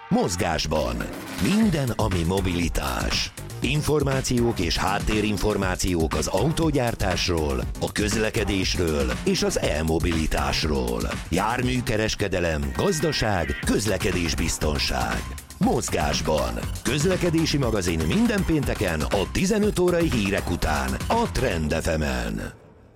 Mozgásban. Minden, ami mobilitás. Információk és háttérinformációk az autógyártásról, a közlekedésről és az e-mobilitásról. Járműkereskedelem, gazdaság, közlekedésbiztonság. Mozgásban. Közlekedési magazin minden pénteken a 15 órai hírek után a Trend FM-en.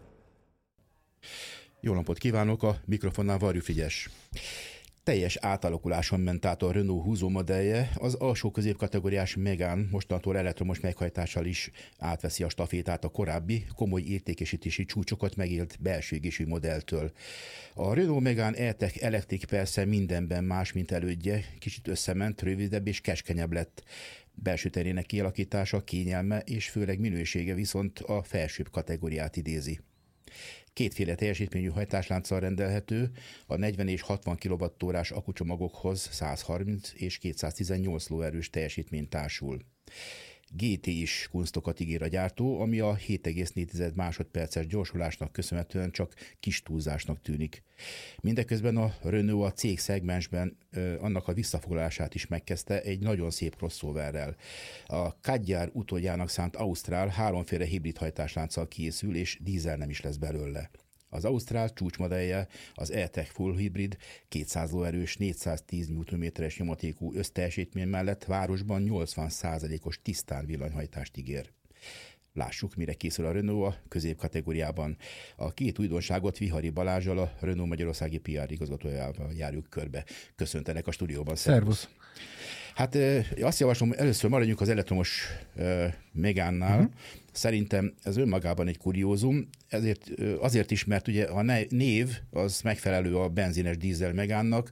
Jó napot kívánok, a mikrofonnál Varjú Frigyes. Teljes átalakuláson ment át a Renault húzó modellje, az alsó középkategóriás Megane mostantól elektromos meghajtással is átveszi a stafétát a korábbi, komoly értékesítési csúcsokat megélt belső égésű modelltől. A Renault Megane E-Tech Electric persze mindenben más, mint elődje, kicsit összement, rövidebb és keskenyebb lett. Belső terének kialakítása, kényelme és főleg minősége viszont a felsőbb kategóriát idézi. Kétféle teljesítményű hajtáslánccal rendelhető, a 40 és 60 kWh-s akkucsomagokhoz 130 és 218 lóerős teljesítmény társul. GT is kunsztokat ígér a gyártó, ami a 7,4 másodperces gyorsulásnak köszönhetően csak kis túlzásnak tűnik. Mindeközben a Renault a cég szegmensben annak a visszafoglalását is megkezdte egy nagyon szép crossoverrel. A Kadjar utódjának szánt Austral háromféle hibrid hajtáslánccal készül, és dízel nem is lesz belőle. Az Austral csúcsmodellje, az E-Tech Full Hybrid 200 lóerős, 410 Nm-es nyomatékú összteljesítmény mellett városban 80%-os tisztán villanyhajtást ígér. Lássuk, mire készül a Renault a középkategóriában. A két újdonságot Vihari Balázsal, a Renault magyarországi PR igazgatójával járjuk körbe. Köszöntenek a stúdióban. Szervusz! Hát azt javaslom, először maradjunk az elektromos Megane-nál. Szerintem ez önmagában egy kuriózum, azért is, mert ugye a név az megfelelő a benzines dízel Megane-nak.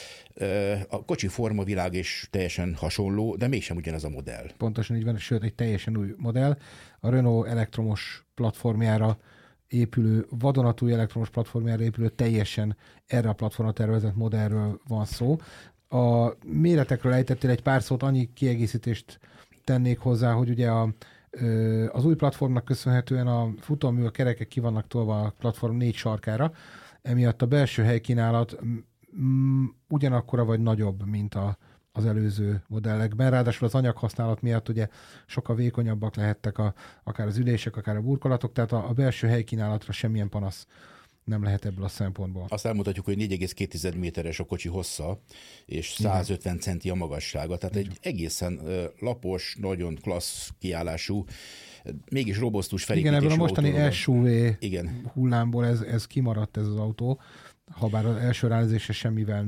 A kocsi formavilág is teljesen hasonló, de mégsem ugyanaz a modell. Pontosan így van, sőt egy teljesen új modell. A Renault elektromos platformjára épülő, vadonatúj elektromos platformjára épülő, teljesen erre a platformra tervezett modellről van szó. A méretekről ejtettél egy pár szót, annyi kiegészítést tennék hozzá, hogy ugye az új platformnak köszönhetően a futómű, a kerekek ki vannak tolva a platform 4 sarkára, emiatt a belső helykínálat ugyanakkora vagy nagyobb, mint az előző modellekben. Ráadásul az anyaghasználat miatt ugye sokkal vékonyabbak lehettek akár az ülések, akár a burkolatok, tehát a belső helykínálatra semmilyen panasz nem lehet ebből a szempontból. Azt elmondhatjuk, hogy 4,2 méteres a kocsi hossza, és 150 centi a magassága. Tehát egy egészen lapos, nagyon klassz kiállású, mégis robosztus felépítésű autó. Igen, ebből a mostani SUV hullámból ez kimaradt ez az autó, habár az első ránézésre semmivel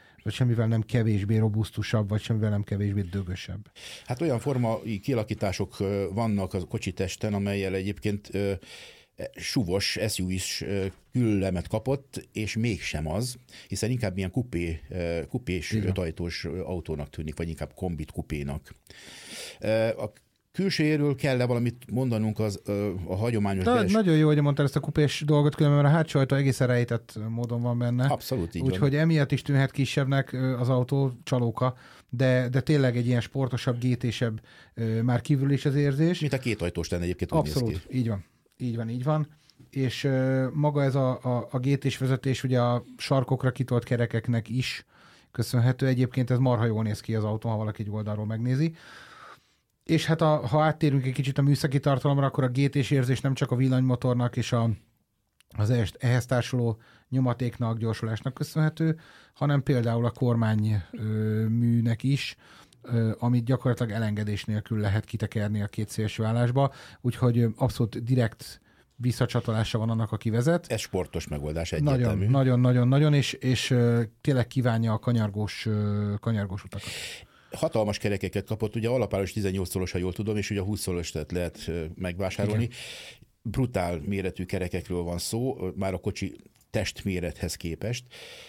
nem kevésbé robusztusabb, vagy semmivel nem kevésbé dögösebb. Hát olyan formai kialakítások vannak a kocsi testen, amellyel egyébként SUV-os, SUV-s küllemet kapott, és mégsem az, hiszen inkább ilyen kupés 5 ajtós autónak tűnik, vagy inkább kombit kupénak. A külsejéről kell-e valamit mondanunk a hagyományos... Nagyon jó, hogy mondtál ezt a kupés dolgot, különben mert a hátsó ajtó egészen rejtett módon van benne. Abszolút így úgyhogy emiatt is tűnhet kisebbnek az autó, csalóka, de tényleg egy ilyen sportosabb, GT-sebb már kívül is az érzés. Mint a két ajtós lenne egyébként. Abszolút, így van. És maga ez a GT-s vezetés ugye a sarkokra kitolt kerekeknek is köszönhető. Egyébként ez marha jól néz ki az autó, ha valaki egy oldalról megnézi. És hát ha áttérünk egy kicsit a műszaki tartalomra, akkor a GT-s érzés nem csak a villanymotornak és az ehhez társuló nyomatéknak, gyorsulásnak köszönhető, hanem például a kormányműnek is, amit gyakorlatilag elengedés nélkül lehet kitekerni a két szélső állásba, úgyhogy abszolút direkt visszacsatolása van annak, aki vezet. Ez sportos megoldás egyértelmű. Nagyon, és tényleg kívánja a kanyargós utakat. Hatalmas kerekeket kapott, ugye alapáros 18 szoros, ha jól tudom, és ugye a 20 szoros lehet megvásárolni. Igen. Brutál méretű kerekekről van szó, már a kocsi testmérethez képest.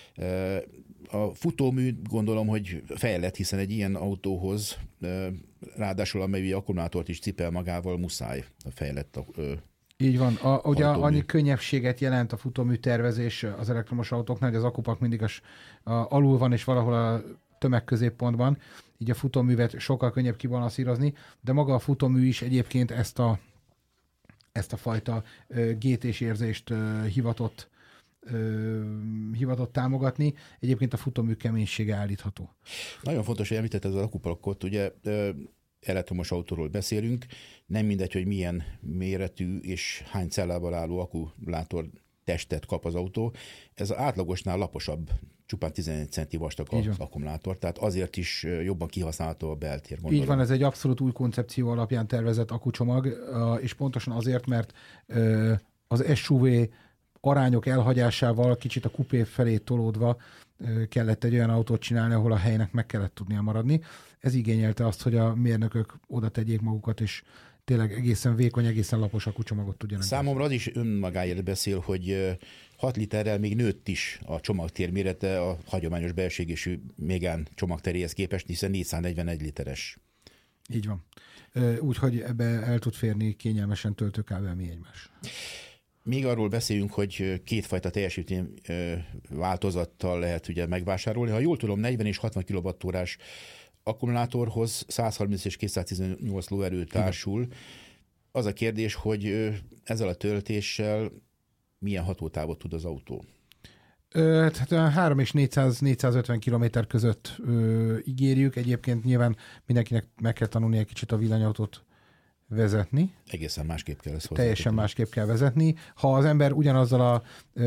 A futómű gondolom, hogy fejlett, hiszen egy ilyen autóhoz, ráadásul amely akkumulátort is cipel magával, muszáj a fejlett így van. Ugye annyi könnyebbséget jelent a futómű tervezés az elektromos autóknál, hogy az akupak mindig alul van, és valahol a tömegközéppontban, így a futóművet sokkal könnyebb kibalanszírozni, de maga a futómű is egyébként ezt a fajta GT-s érzést hivatott hivatott támogatni. Egyébként a futómű keménysége állítható. Nagyon fontos, hogy említetted az akupalakot, ugye elektromos autóról beszélünk, nem mindegy, hogy milyen méretű és hány cellával álló akkumulátor testet kap az autó. Ez az átlagosnál laposabb, csupán 11 centi vastag az akkumulátor, tehát azért is jobban kihasználható a beltér. Gondolom. Így van, ez egy abszolút új koncepció alapján tervezett akkucsomag, és pontosan azért, mert az SUV arányok elhagyásával kicsit a kupé felé tolódva kellett egy olyan autót csinálni, ahol a helynek meg kellett tudnia maradni. Ez igényelte azt, hogy a mérnökök oda tegyék magukat, és tényleg egészen vékony, egészen lapos akkucsomagot tudjanak. Számomra az is önmagáért beszél, hogy 6 literrel még nőtt is a csomagtér mérete a hagyományos belségésű Megane csomagteréhez képest, hiszen 441 literes. Így van. Úgyhogy ebbe el tud férni kényelmesen töltőkábel mi egymás. Még arról beszéljünk, hogy kétfajta teljesítmény változattal lehet ugye megvásárolni. Ha jól tudom, 40 és 60 kWh akkumulátorhoz 130 és 218 lóerő társul. Az a kérdés, hogy ezzel a töltéssel milyen hatótávot tud az autó? Tehát 3 és 450 km között ígérjük. Egyébként nyilván mindenkinek meg kell tanulni egy kicsit a villanyautót vezetni. Egészen másképp kell ezt hozzá. Teljesen másképp kell vezetni. Ha az ember ugyanazzal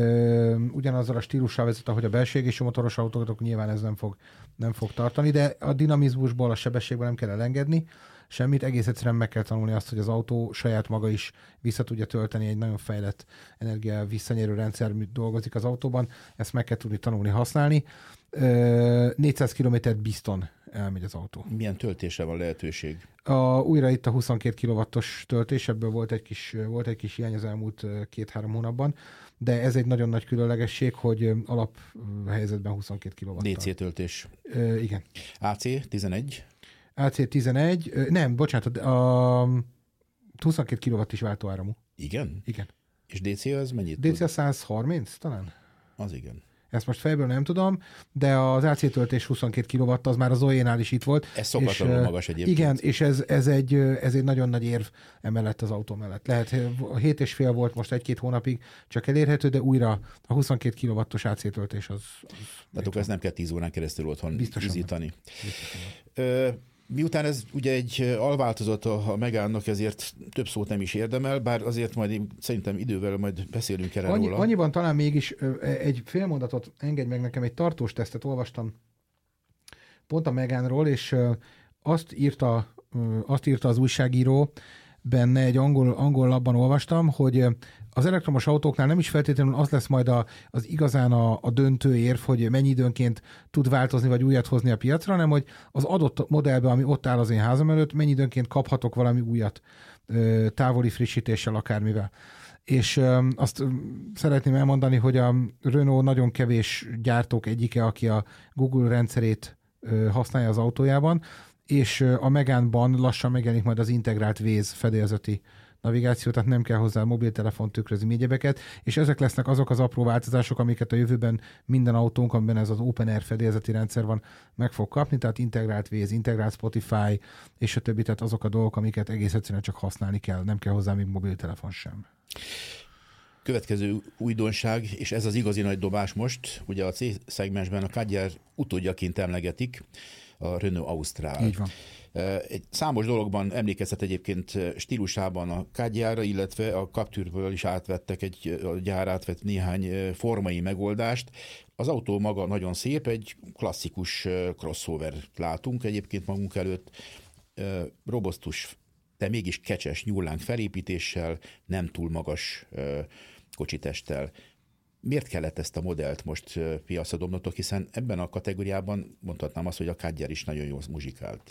a stílussal vezet, ahogy a belségésű motoros autókat, akkor nyilván ez nem fog tartani, de a dinamizmusból, a sebességből nem kell elengedni semmit, egész egyszerűen meg kell tanulni azt, hogy az autó saját maga is vissza tudja tölteni, egy nagyon fejlett energia visszanyerő rendszer dolgozik az autóban, ezt meg kell tudni tanulni használni. 400 kilométert bizton elmegy az autó. Milyen töltésre van lehetőség? Újra itt a 22 kW-os töltés, ebből volt egy kis hiány az elmúlt 2-3 hónapban, de ez egy nagyon nagy különlegesség, hogy alaphelyzetben 22 kW. DC töltés. Igen. AC 11? AC 11, nem, bocsánat, a 22 kW is váltóáramú. Igen? Igen. És DC az mennyit DC tud? 130 talán? Az igen. Ezt most fejből nem tudom, de az AC töltés 22 kW az már az Zoe-nál is itt volt. Ez szokatlanul magas egyébként. Igen, és ez egy nagyon nagy érv emellett az autó mellett. Lehet 7,5 volt most 1-2 hónapig csak elérhető, de újra a 22 kW-os AC töltés az Tehát akkor ez nem kell 10 órán keresztül otthon izítani. Biztosan. Miután ez ugye egy alváltozat a Megane-nak, ezért több szót nem is érdemel, bár azért majd szerintem idővel majd beszélünk el róla. Annyiban talán mégis egy fél mondatot engedj meg nekem, egy tartós tesztet olvastam pont a Megane-ról, és azt írta az újságíró benne, egy angol labban olvastam, hogy az elektromos autóknál nem is feltétlenül az lesz majd az igazán a döntő érv, hogy mennyi időnként tud változni, vagy újat hozni a piacra, hanem hogy az adott modellben, ami ott áll az én házam előtt, mennyi időnként kaphatok valami újat távoli frissítéssel, akármivel. És azt szeretném elmondani, hogy a Renault nagyon kevés gyártók egyike, aki a Google rendszerét használja az autójában, és a Megane-ban lassan megjelenik majd az integrált Waze fedélzeti navigáció, tehát nem kell hozzá mobiltelefon tükrözni, még egyebeket, és ezek lesznek azok az apró változások, amiket a jövőben minden autónk, amiben ez az OpenAir fedélzeti rendszer van, meg fog kapni, tehát integrált Waze, integrált Spotify, és a többi, tehát azok a dolgok, amiket egész egyszerűen csak használni kell, nem kell hozzá még mobiltelefon sem. Következő újdonság, és ez az igazi nagy dobás most, ugye a C-szegmensben a Kadjar utódjaként emlegetik, a Renault Austral. Így van. Egy számos dologban emlékeztet egyébként stílusában a Kadjarra, illetve a Capturből is a gyár átvett néhány formai megoldást. Az autó maga nagyon szép, egy klasszikus crossover látunk egyébként magunk előtt, robosztus, de mégis kecses nyúllánk felépítéssel, nem túl magas kocsitesttel. Miért kellett ezt a modellt most piacra dobnotok, hiszen ebben a kategóriában mondhatnám azt, hogy a Kadjar is nagyon jól muzsikált.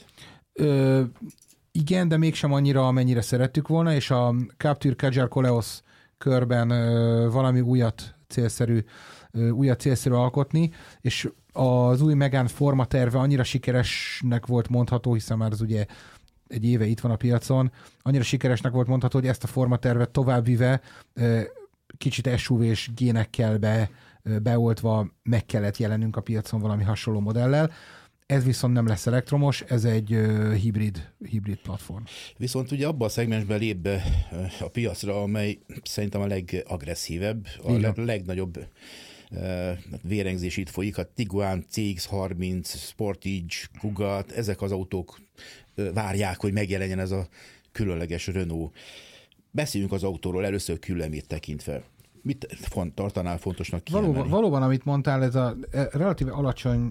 Igen, de mégsem annyira, amennyire szerettük volna, és a Captur Kadjar Koleos körben valami újat célszerű alkotni, és az új Megane forma terve annyira sikeresnek volt mondható, hiszen már az ugye egy éve itt van a piacon, annyira sikeresnek volt mondható, hogy ezt a formatervet továbbvive kicsit SUV-s génekkel beoltva meg kellett jelenünk a piacon valami hasonló modellel. Ez viszont nem lesz elektromos, ez egy hibrid platform. Viszont ugye abban a szegmensben lép be a piacra, amely szerintem a legagresszívebb, a legnagyobb vérengzés itt folyik. A Tiguan, CX-30, Sportage, Kuga, ezek az autók várják, hogy megjelenjen ez a különleges Renault. Beszéljünk az autóról először küllemét tekintve. Mit tartanál fontosnak kiemelni? Valóban, amit mondtál, ez a relatíve alacsony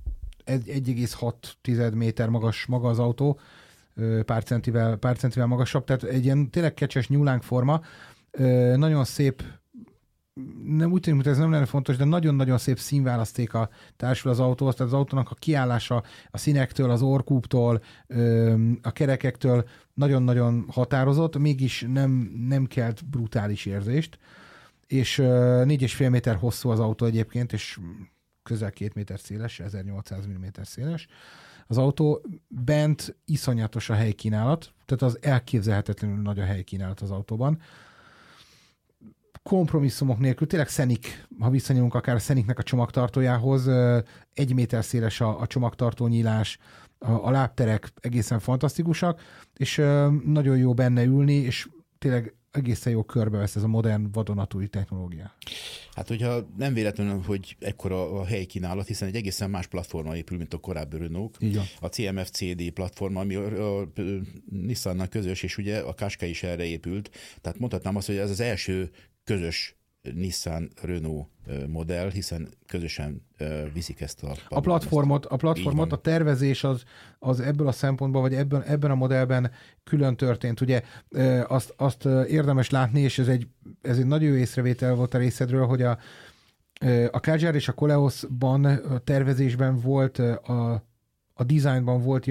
1,6 méter magas maga az autó, pár centivel magasabb, tehát egy ilyen tényleg kecses nyúlánk forma, nagyon szép, nem úgy tűnik, hogy ez nem lenne fontos, de nagyon-nagyon szép színválasztéka társul az autóhoz, tehát az autónak a kiállása a színektől, az orrkúptól, a kerekektől nagyon-nagyon határozott, mégis nem kelt brutális érzést, és 4,5 méter hosszú az autó egyébként, és közel 2 méter széles, 1800 mm széles. Az autó bent iszonyatos a helykínálat, tehát az elképzelhetetlenül nagy a helykínálat az autóban. Kompromisszumok nélkül, tényleg Scenic, ha visszanyúlunk akár a Scenicnek a csomagtartójához, 1 méter széles a csomagtartó nyílás, a lábterek egészen fantasztikusak, és nagyon jó benne ülni, és tényleg egészen jó körbevesz ez a modern vadonatúj technológia. Hát, hogyha nem véletlenül, hogy ekkora a helykínálat, hiszen egy egészen más platforma épül, mint a korábbi Renault. A CMF-CD platforma, ami a Nissannak közös, és ugye a Qashqai is erre épült. Tehát mondhatnám azt, hogy ez az első közös Nissan-Renault modell, hiszen közösen viszik ezt a platformot, a tervezés az ebből a szempontból, vagy ebben a modellben külön történt. Ugye azt érdemes látni, és ez egy nagyon jó észrevétel volt a részedről, hogy a Kadjar és a Koleosban a tervezésben volt, a designban volt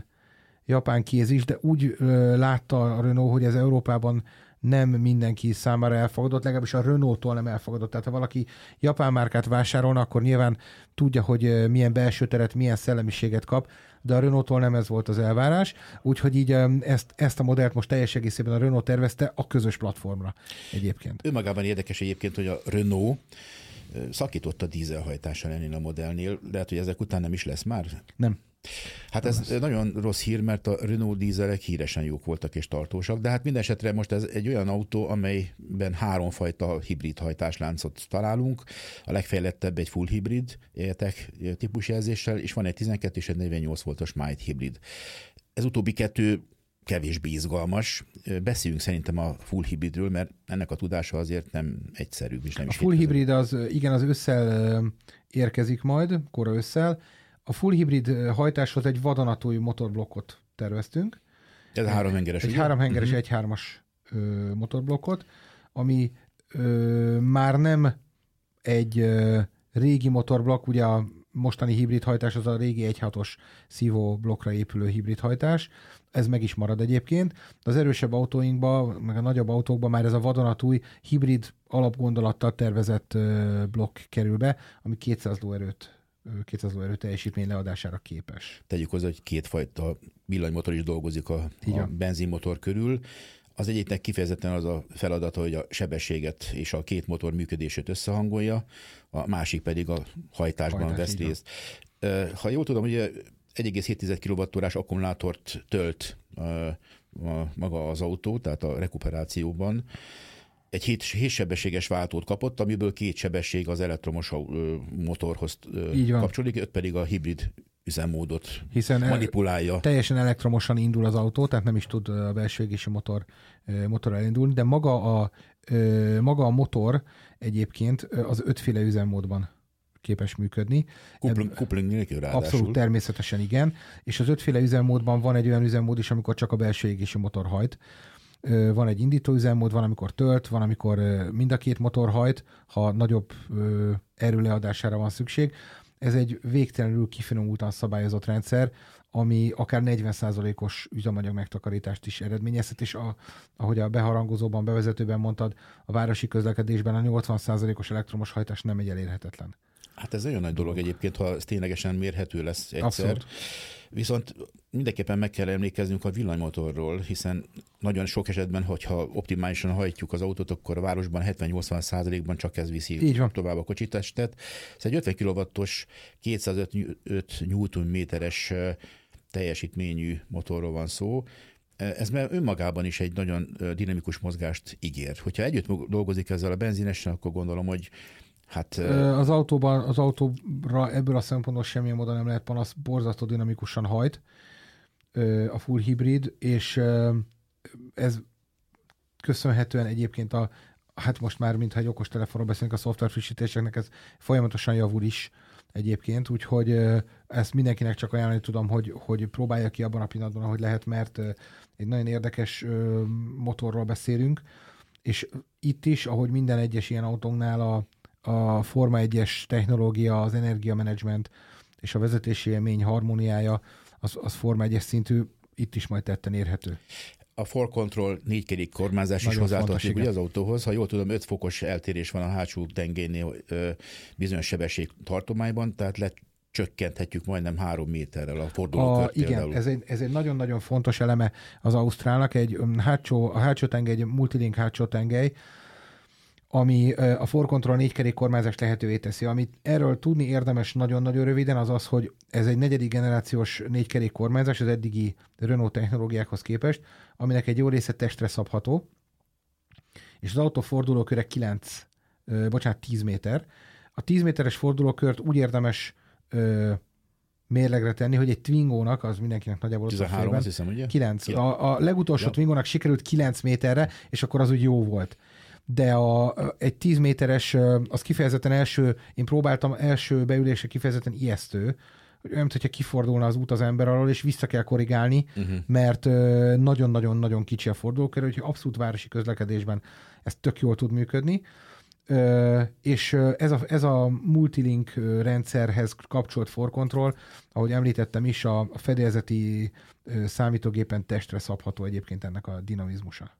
japán kéz is, de úgy látta a Renault, hogy ez Európában nem mindenki számára elfogadott, legalábbis a Renault-tól nem elfogadott. Tehát ha valaki japán márkát vásárolna, akkor nyilván tudja, hogy milyen belső teret, milyen szellemiséget kap, de a Renault-tól nem ez volt az elvárás, úgyhogy így ezt a modellt most teljes egészében a Renault tervezte a közös platformra egyébként. Önmagában érdekes egyébként, hogy a Renault szakított a dízelhajtással ennél a modellnél, lehet, hogy ezek után nem is lesz már? Nem. Hát ez nagyon rossz hír, mert a Renault dízelek híresen jók voltak és tartósak, de hát minden esetre most ez egy olyan autó, amelyben 3 fajta hibrid hajtásláncot találunk. A legfejlettebb egy full hibrid ETEC típusjelzéssel, és van egy 12 és egy 48 voltos mild hibrid. Ez utóbbi 2 kevésbé izgalmas. Beszéljünk szerintem a full hibridről, mert ennek a tudása azért nem egyszerű. És nem a full hibrid az ősszel érkezik majd, kora ősszel. A full hibrid hajtáshoz egy vadonatúj motorblokkot terveztünk. Ez 3 hengeres. Egy 3 hengeres, 1.3-as motorblokkot, ami már nem egy régi motorblokk, ugye a mostani hibrid hajtás az a régi 1.6-os szívó blokkra épülő hibrid hajtás. Ez meg is marad egyébként. De az erősebb autóinkban, meg a nagyobb autókban már ez a vadonatúj hibrid alapgondolattal tervezett blokk kerül be, ami 200 lóerő teljesítmény leadására képes. Tegyük hozzá, hogy 2 fajta villanymotor is dolgozik a benzinmotor körül. Az egyiknek kifejezetten az a feladata, hogy a sebességet és a 2 motor működését összehangolja, a másik pedig a hajtásban vesz részt. Ha jól tudom, ugye 1,7 kWh akkumulátort tölt maga az autó, tehát a rekuperációban. Egy 7 sebességes váltót kapott, amiből 2 sebesség az elektromos motorhoz kapcsolódik, 5 pedig a hibrid üzemmódot manipulálja. Teljesen elektromosan indul az autó, tehát nem is tud a belső égési motor elindulni, de maga a motor egyébként az 5 féle üzemmódban képes működni. Coupling nélkül ráadásul. Abszolút, természetesen igen. És az 5 féle üzemmódban van egy olyan üzemmód is, amikor csak a belső égési motor hajt. Van egy indító üzemmód, van, amikor tölt, van, amikor mind a 2 motor hajt, ha nagyobb erő leadására van szükség. Ez egy végtelenül kifinomultan szabályozott rendszer, ami akár 40%-os üzemanyag megtakarítást is eredményezhet, és ahogy a beharangozóban, bevezetőben mondtad, a városi közlekedésben a 80%-os elektromos hajtás nem egy elérhetetlen. Hát ez nagyon nagy dolog egyébként, ha ez ténylegesen mérhető lesz egyszer. Abszolút. Viszont mindenképpen meg kell emlékeznünk a villanymotorról, hiszen nagyon sok esetben, hogyha optimálisan hajtjuk az autót, akkor a városban 70-80%-ban csak ez viszi tovább a kocsitestet. Ez egy 50 kW-os 205 Nm-es teljesítményű motorról van szó. Ez már önmagában is egy nagyon dinamikus mozgást ígér. Hogyha együtt dolgozik ezzel a benzinessel, akkor gondolom, hogy hát... Az autóra ebből a szempontból semmilyen módon nem lehet panasz, borzasztó dinamikusan hajt a full hibrid, és ez köszönhetően egyébként hát most már, mintha egy okostelefonról beszélünk, a szoftver frissítéseknek ez folyamatosan javul is egyébként, úgyhogy ezt mindenkinek csak ajánlani tudom, hogy próbálja ki abban a pillanatban, ahogy lehet, mert egy nagyon érdekes motorról beszélünk, és itt is, ahogy minden egyes ilyen autónknál a Forma 1-es technológia, az energiamenedzsment és a vezetési élmény harmóniája, az Forma 1-es szintű, itt is majd tetten érhető. A For Control 4-kerék kormányzás is hozzátartozik ugye az autóhoz. Ha jól tudom, 5 fokos eltérés van a hátsó tengelynél bizonyos sebesség tartományban, tehát lecsökkenthetjük majdnem 3 méterrel a fordulókört. Igen, ez egy nagyon-nagyon fontos eleme az Ausztrálnak. A hátsó tengely egy multilink hátsó tengely, ami a For Control 4-kerék kormányzást lehetővé teszi. Amit erről tudni érdemes nagyon-nagyon röviden, az, hogy ez egy 4. generációs 4-kerék kormányzás az eddigi Renault technológiákhoz képest, aminek egy jó része testre szabható, és az autó fordulóköre 10 méter. A 10 méteres fordulókört úgy érdemes mérlegre tenni, hogy egy Twingo-nak, az mindenkinek nagyjából 13, azt hiszem, ugye? 9. A legutolsó Twingo-nak sikerült 9 méterre, és akkor az úgy jó volt. De egy 10 méteres, az kifejezetten én próbáltam első beülésre kifejezetten ijesztő, olyan, hogyha kifordulna az út az ember alól, és vissza kell korrigálni, mert nagyon-nagyon-nagyon kicsi a fordulókör, úgyhogy abszolút városi közlekedésben ez tök jól tud működni. És ez a multilink rendszerhez kapcsolt For Control, ahogy említettem is, a fedélzeti számítógépen testre szabható egyébként ennek a dinamizmusa.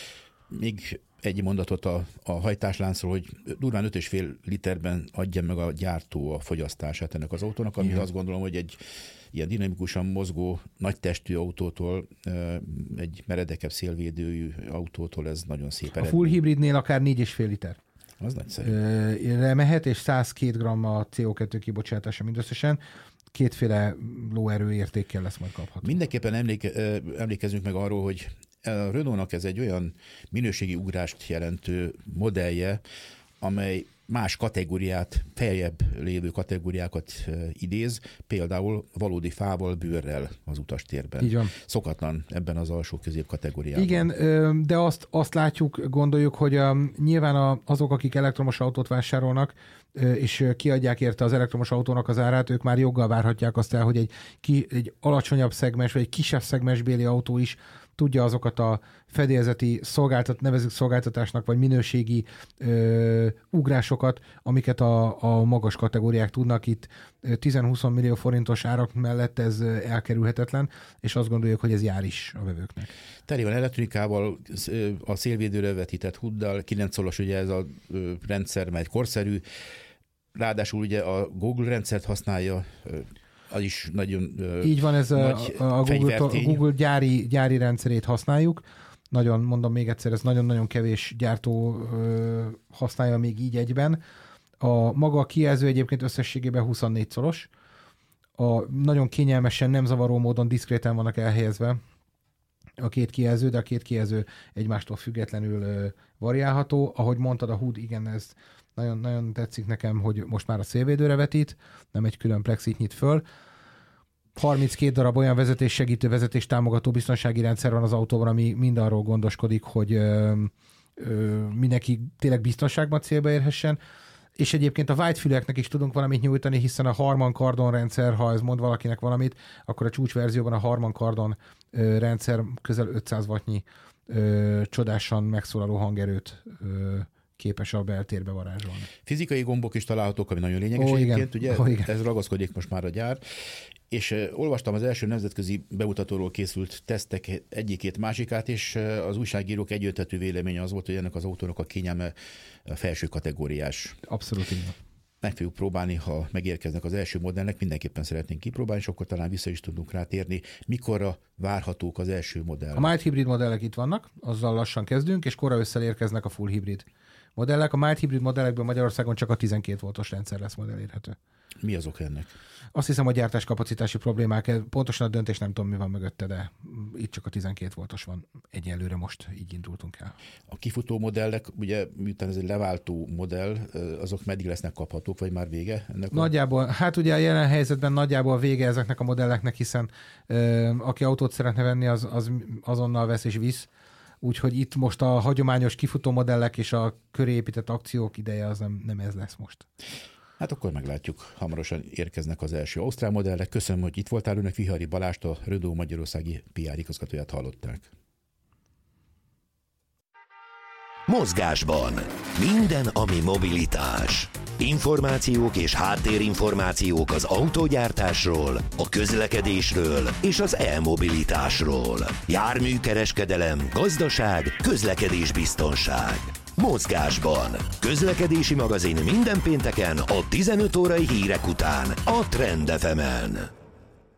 Még egy mondatot a hajtásláncról, hogy durván 5,5 literben adja meg a gyártó a fogyasztását ennek az autónak, ami azt gondolom, hogy egy ilyen dinamikusan mozgó, nagy testű autótól, egy meredekebb szélvédőjű autótól ez nagyon szép eredmény. A full hibridnél akár 4,5 liter. Az nagyszerű. Mehet, és 102 g a CO2 kibocsátása mindösszesen. Kétféle lóerő értékkel lesz majd kapható. Mindenképpen emlékezzünk meg arról, hogy a Renault-nak ez egy olyan minőségi ugrást jelentő modellje, amely más kategóriát, feljebb lévő kategóriákat idéz, például valódi fával, bőrrel az utastérben. Így van. Szokatlan ebben az alsó közép kategóriában. Igen, de azt látjuk, gondoljuk, hogy nyilván azok, akik elektromos autót vásárolnak, és kiadják érte az elektromos autónak az árát, ők már joggal várhatják azt el, hogy egy alacsonyabb szegmens, vagy egy kisebb szegmensbéli autó is tudja azokat a fedélzeti nevezük szolgáltatásnak, vagy minőségi ugrásokat, amiket a magas kategóriák tudnak. Itt 10-20 millió forintos árak mellett ez elkerülhetetlen, és azt gondoljuk, hogy ez jár is a vevőknek. Teli van elektronikával, a szélvédőre vetített húddal, 9 szolos ugye ez a rendszer, mert korszerű, ráadásul ugye a Google rendszert használja, az is nagyon így van, ez nagy a Google gyári rendszerét használjuk. Nagyon, mondom még egyszer, ez nagyon-nagyon kevés gyártó használja még így egyben. Maga a kijelző egyébként összességében 24 szolos. Nagyon kényelmesen, nem zavaró módon diszkréten vannak elhelyezve a két kijelző, de a két kijelző egymástól függetlenül variálható. Ahogy mondtad, a HUD, igen, ez nagyon, nagyon tetszik nekem, hogy most már a szélvédőre vetít, nem egy külön plexit nyit föl. 32 darab olyan vezetéssegítő, vezetéstámogató biztonsági rendszer van az autóban, ami mind arról gondoskodik, hogy mindenki tényleg biztonságban célba érhessen. És egyébként a whitefüleknek is tudunk valamit nyújtani, hiszen a Harman Kardon rendszer, ha ez mond valakinek valamit, akkor a csúcsverzióban a Harman Kardon rendszer közel 500 wattnyi csodásan megszólaló hangerőt képes a beltérbe varázsolni. Fizikai gombok is találhatók, ami nagyon lényeges egyébként, ugye? Ez ragaszkodik most már a gyár. És olvastam az első nemzetközi bemutatóról készült tesztek egyikét, másikát, és az újságírók egyöntetű véleménye az volt, hogy ennek az autónak a kényelme felső kategóriás. Abszolút így van. meg fogjuk próbálni, ha megérkeznek az első modellnek, mindenképpen szeretnénk kipróbálni, és akkor talán vissza is tudunk rátérni, mikorra várhatók az első modell. A mild hibrid modellek itt vannak, azzal lassan kezdünk, és kora ősszel érkeznek a full hibrid modellek. A mild hibrid modellekből Magyarországon csak a 12 voltos rendszer lesz modellérhető. Mi az oka ennek? Azt hiszem, a gyártáskapacitási problémák, pontosan a döntés nem tudom, mi van mögötte, de itt csak a 12 voltos van. Egyelőre most így indultunk el. A kifutó modellek, ugye miután ez egy leváltó modell, azok meddig lesznek kaphatók, vagy már vége ennek? Nagyjából, hát ugye a jelen helyzetben nagyjából vége ezeknek a modelleknek, hiszen aki autót szeretne venni, az azonnal vesz és visz. Úgyhogy itt most a hagyományos kifutó modellek és a köré épített akciók ideje az nem ez lesz most. Hát akkor meglátjuk, hamarosan érkeznek az első ausztrál modellek. Köszönöm, hogy itt voltál, önök Vihari Balást, a Renault magyarországi PR igazgatóját hallották. Mozgásban minden, ami mobilitás. Információk és háttérinformációk az autógyártásról, a közlekedésről és az e-mobilitásról. Járműkereskedelem, gazdaság, közlekedésbiztonság. Mozgásban. Közlekedési magazin minden pénteken a 15 órai hírek után a Trend FM-en.